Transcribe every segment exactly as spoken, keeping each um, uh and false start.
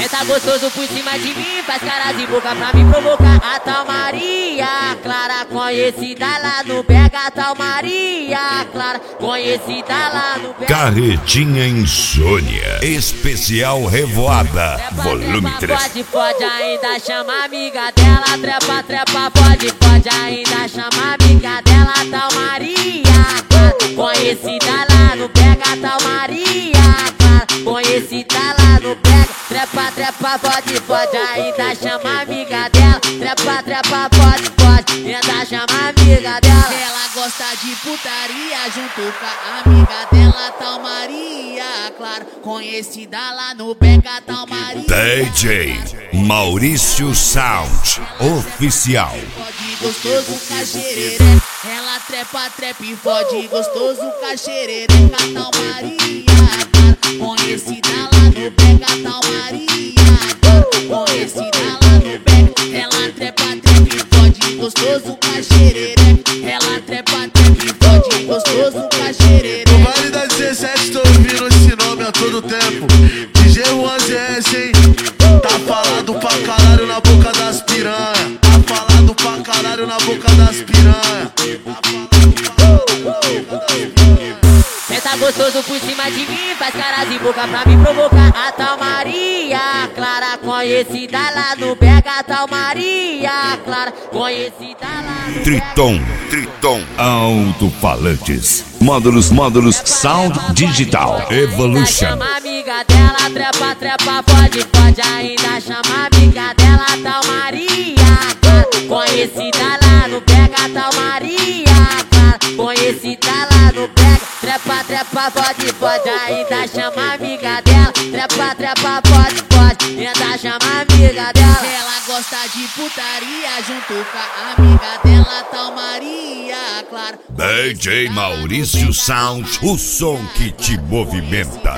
Senta gostoso por cima de mim, faz cara de boca pra me provocar. A tal Maria Clara, conhecida lá no Pega. A tal Maria Clara, conhecida lá no Pega. Carretinha Insônia, especial Revoada, volume três. Pode, pode, ainda chama amiga dela. Trepa, trepa, pode, pode, ainda chama amiga dela. A tal Maria Clara, conhecida lá no Pega. A tal Maria Clara, conhecida lá no Pega. Trepa, trepa, pode, pode, ainda chama amiga dela. Trepa, trepa, pode, pode, ainda chama amiga dela. Ela gosta de putaria junto com a amiga dela, tal Maria Clara, conhecida lá no Pega. Tal Maria D J Maurício Sound Oficial. Fode gostoso caxerere, ela trepa, trepa e fode gostoso caxerere. Tal Maria Clara, conhecida lá no Pega. Tal Maria Clara, conhecida lá no Pega. Ela trepa, trepa e fode gostoso caxerere. Ela trepa, trepa e fode gostoso caxerere. No baile da dezessete tô ouvindo esse nome a todo tempo. D J Juan Z S, hein? Tá falado pra caralho na boca das piranha. Tá falado pra caralho na boca das piranha. Tá falado pra caralho na boca das piranha. Senta gostoso por cima de mim, faz cara de boca pra me provocar. A tal Maria Clara, conhecida lá no Pega. A tal Maria Clara, conhecida lá no Triton, Triton Alto-falantes, módulos, módulos, sound digital, Evolution. Chama amiga dela, trepa, trepa, pode, pode, ainda chama amiga dela. A tal Maria Clara, conhecida lá no Pega. A tal Maria Clara, conhecida lá no Pega. Trepa, trepa, pode, pode, ainda chama amiga dela. Trepa, trepa, pode, pode, ainda chama amiga dela. Ela gosta de putaria junto com a amiga dela, tal Maria Clara. D J Maurício Sound, o som que te movimenta.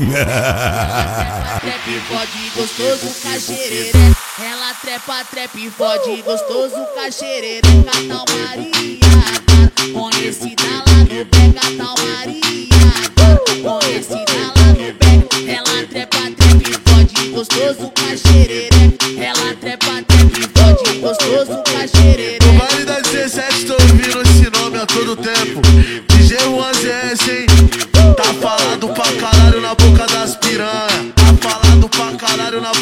Trepa e fode gostoso caxerere. Ela trepa, trepa e fode gostoso caxerere. Tal Maria Clara, conhecida lá no Pega. Tal Maria Clara, conhecida lá no Pega. Ela trepa, trepa e fode gostoso caxerere. Ela trepa, trepa e fode gostoso caxerere. No baile da dezessete tô ouvindo esse nome a todo tempo. D J Juan Z S, hein? Tá falado pra caralho na boca das piranha. Tá falado pra caralho na